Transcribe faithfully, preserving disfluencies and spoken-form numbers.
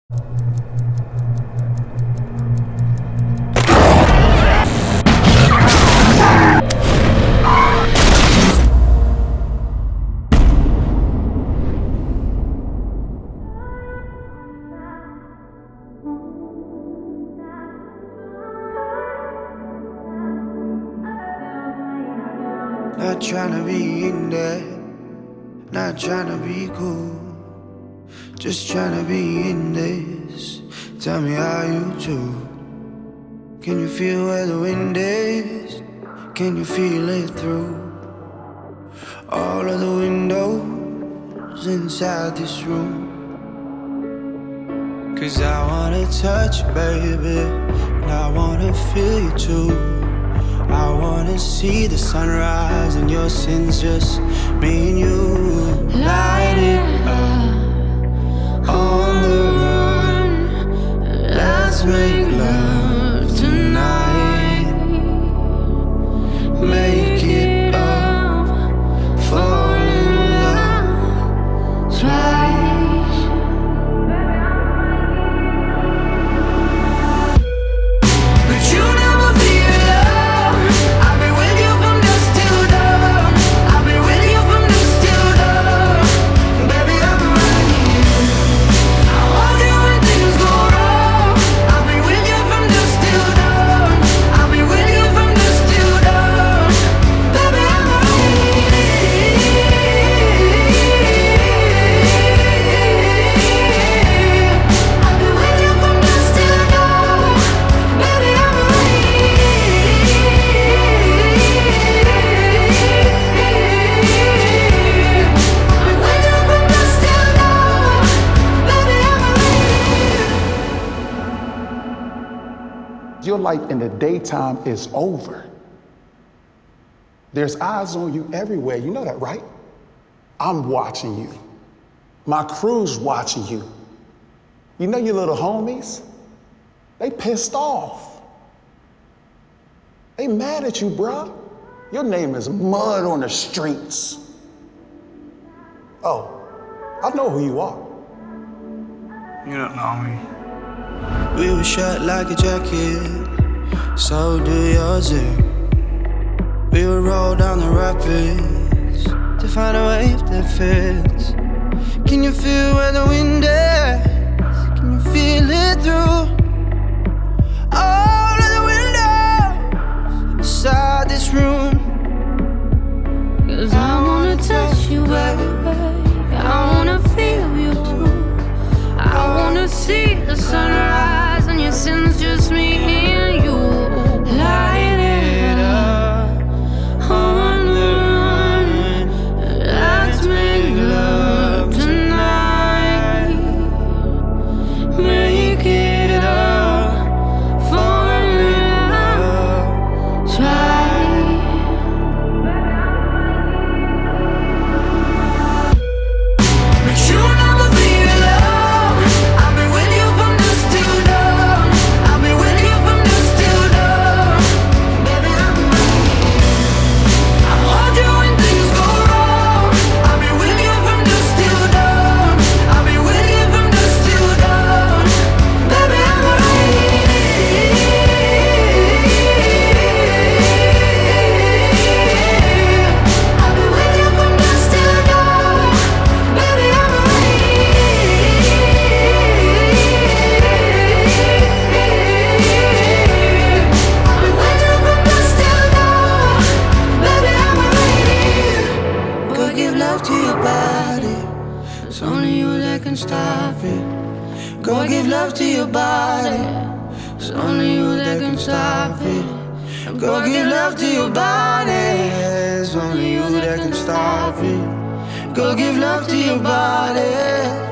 Not tryna be in there, not tryna be cool, just tryna be in this. Tell me how you do. Can you feel where the wind is? Can you feel it through all of the windows inside this room? Cause I wanna touch you, baby, and I wanna feel you too. I wanna see the sunrise and your sins, just me and you. Light it up on the run. Let's make love tonight. Make it up, fall in love twice. Your life in the daytime is over. There's eyes on you everywhere. You know that, right? I'm watching you. My crew's watching you. You know your little homies? They pissed off. They mad at you, bruh. Your name is mud on the streets. Oh, I know who you are. You don't know me. We were shut like a jacket, so do yours. We would roll down the rapids to find a wave that fits. Can you feel where the wind is? Can you feel it through all of the windows inside this room? Cause I wanna touch you, baby, I wanna feel you too. I wanna see the sunrise and your sins, just me and you. Light it up on the run. Let's make love tonight. Make it up, fall in love, try. But you never be alone. I've been with you from dusk till dawn. I've been with you from dusk till dawn. Baby, I'm right here. I hold you when things go wrong. I've been with you from dusk till dawn. I've been with you from dusk till dawn. Baby, I'm right here. I've been with you from dusk till dawn. Baby, I'm right here. I've been with you from dusk till dawn. Baby, I'm right here. Go give love to your body, it's only you that can stop it. Go give love to your body, it's only you that can stop it. Go give love to your body, it's only you that can stop it. Go give love to your body.